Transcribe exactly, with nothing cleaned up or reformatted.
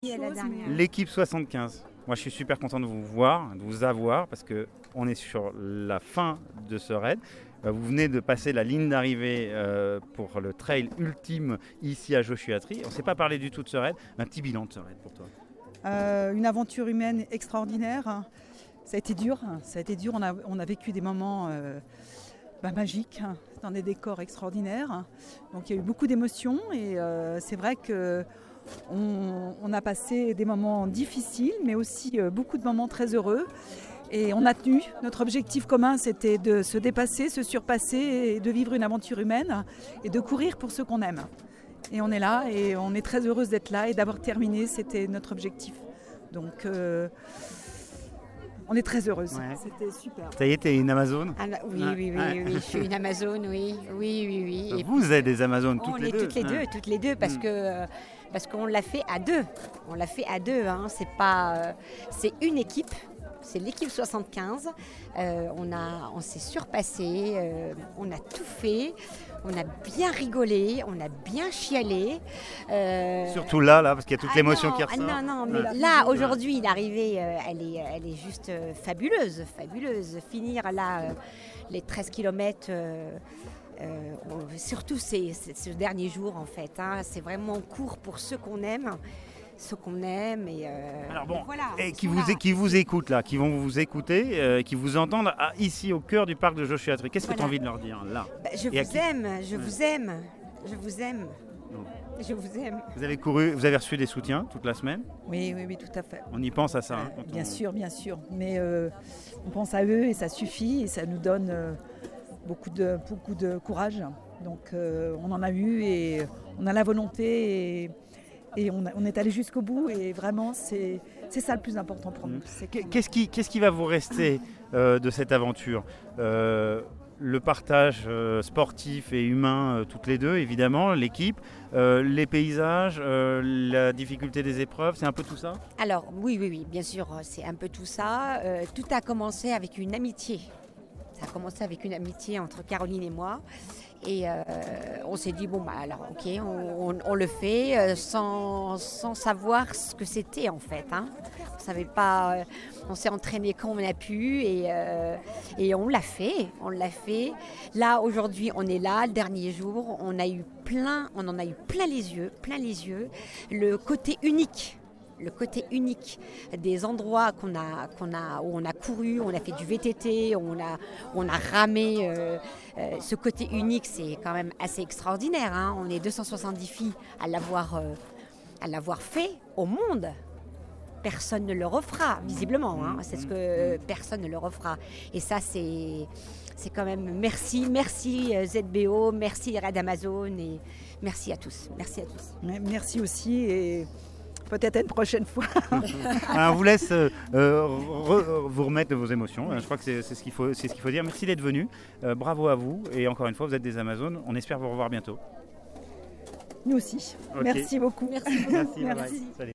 L'équipe soixante-quinze. Moi, je suis super content de vous voir, de vous avoir, parce qu'on est sur la fin de ce raid. Vous venez de passer la ligne d'arrivée euh, pour le trail ultime ici à Joshua Tree. On ne s'est pas parlé du tout de ce raid. Un petit bilan de ce raid pour toi. Euh, une aventure humaine extraordinaire. Ça a été dur. Ça a été dur. On a, on a vécu des moments euh, bah, magiques dans des décors extraordinaires. Donc il y a eu beaucoup d'émotions et euh, c'est vrai que on, on a passé des moments difficiles, mais aussi euh, beaucoup de moments très heureux. Et on a tenu. Notre objectif commun, c'était de se dépasser, se surpasser et de vivre une aventure humaine et de courir pour ceux qu'on aime. Et on est là et on est très heureuse d'être là et d'avoir terminé. C'était notre objectif. Donc, euh, on est très heureuse. Ouais. C'était super. Ça y est, t'es une Amazone. Ah, oui, Ouais. oui, oui, oui, oui, je suis une Amazone, oui, oui, oui, oui. Et Vous êtes des Amazones toutes on les est deux. toutes les deux, Ouais. toutes les deux, parce Mm. que euh, parce qu'on l'a fait à deux. On l'a fait à deux. Hein. C'est pas, euh, c'est une équipe. C'est l'équipe soixante-quinze. Euh, on a, on s'est surpassé. Euh, on a tout fait. On a bien rigolé. On a bien chialé. Euh, Surtout là, là, parce qu'il y a toute ah l'émotion non, qui ah ressort. non, non, mais Ouais. là, aujourd'hui, l'arrivée, euh, elle, est, elle est juste euh, fabuleuse, fabuleuse. Finir là, euh, les treize kilomètres, euh, euh, on- surtout c'est, c'est ce dernier jour, en fait. Hein, c'est vraiment court pour ceux qu'on aime, ceux qu'on aime. Et, euh, Alors bon, et voilà, et ils qui sont vous, là. qui vous écoutent là, qui vont vous écouter, euh, qui vous entendent ah, ici au cœur du parc de Joshua Tree. Qu'est-ce que tu as Voilà. envie de leur dire là? Bah, je Et à vous qui- aime, je Ouais. vous aime, je vous aime, Non. je vous aime. Vous avez couru, vous avez reçu des soutiens toute la semaine. Oui, oui, oui, tout à fait. On y pense à ça. hein, quand Bien on- sûr, bien sûr. Mais euh, on pense à eux et ça suffit et ça nous donne euh, beaucoup, de, beaucoup de courage. Donc euh, on en a eu et on a la volonté et, et on, a- on est allé jusqu'au bout et vraiment c'est, c'est ça le plus important pour nous. C'est Qu'est- qu'on- Qu'est-ce qui, qu'est-ce qui va vous rester euh, de cette aventure? Euh, Le partage euh, sportif et humain, euh, toutes les deux, évidemment, l'équipe, euh, les paysages, euh, la difficulté des épreuves, c'est un peu tout ça? Alors oui, oui, oui, bien sûr, c'est un peu tout ça. Euh, tout a commencé avec une amitié. Ça a commencé avec une amitié entre Caroline et moi. Et euh, on s'est dit, bon, bah alors, ok, on, on- on le fait euh, sans, sans savoir ce que c'était en fait. Hein. On savait pas, euh, on s'est entraîné quand on a pu et, euh, et on l'a fait. On l'a fait. Là, aujourd'hui, on est là, le dernier jour. On a eu plein, on en a eu plein les yeux, plein les yeux. Le côté unique. Le côté unique des endroits qu'on a, qu'on a, où on a couru, on a fait du V T T, on a, on a ramé. Euh, euh, ce côté unique, c'est quand même assez extraordinaire. Hein. On est deux cent soixante-dix filles à l'avoir, euh, à l'avoir fait au monde. Personne ne le refera, visiblement. Hein. C'est ce que personne ne le refera. Et ça, c'est, c'est quand même merci, merci euh, Z B O, merci Raid Amazone et merci à tous. Merci à tous. Ouais, merci aussi et peut-être à une prochaine fois. Alors, on vous laisse euh, euh, re- vous remettre de vos émotions. Je crois que c'est, c'est, ce qu'il faut, c'est ce qu'il faut dire. Merci d'être venu. Euh, bravo à vous. Et encore une fois, vous êtes des Amazones. On espère vous revoir bientôt. Nous aussi. Ok. Merci beaucoup. Merci. Merci. bye bye. Merci. Salut.